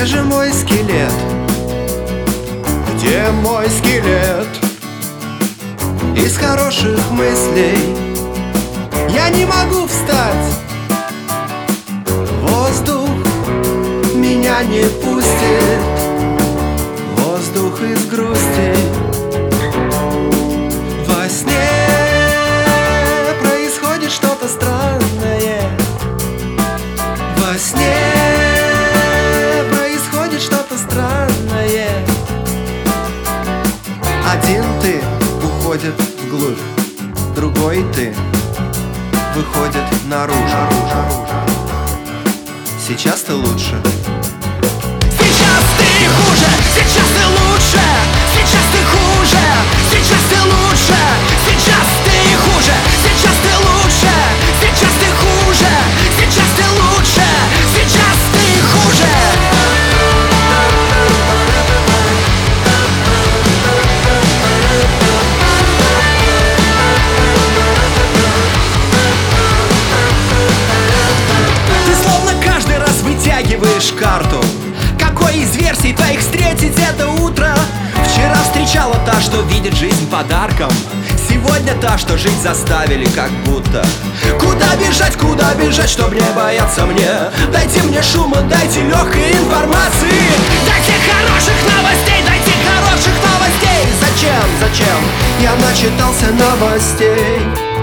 Где же мой скелет? Где мой скелет? Из хороших мыслей я не могу встать. Воздух меня не пустит, воздух из грусти. Во сне происходит что-то странное. Во сне происходит что-то странное. Один ты уходит вглубь, другой ты выходит наружу. Сейчас ты лучше. Сейчас ты хуже, сейчас ты лучше. Сейчас ты хуже, сейчас ты лучше. Сейчас ты хуже, сейчас ты лучше. Сейчас ты хуже, сейчас ты лучше. Сейчас ты хуже. Вытягиваешь карту. Какой из версий твоих встретить это утро? Вчера встречала та, что видит жизнь подарком. Сегодня та, что жить заставили как будто. Куда бежать, чтоб не бояться мне? Дайте мне шума, дайте легкой информации. Дайте хороших новостей, дайте хороших новостей. Зачем? Я начитался новостей.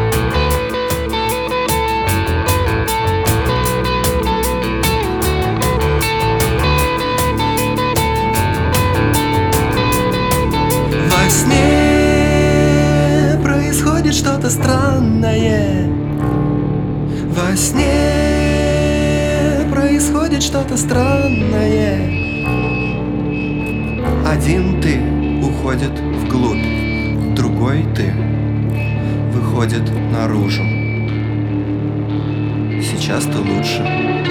Во сне происходит что-то странное. Во сне происходит что-то странное. Один ты уходит вглубь, другой ты выходит наружу. Сейчас ты лучше.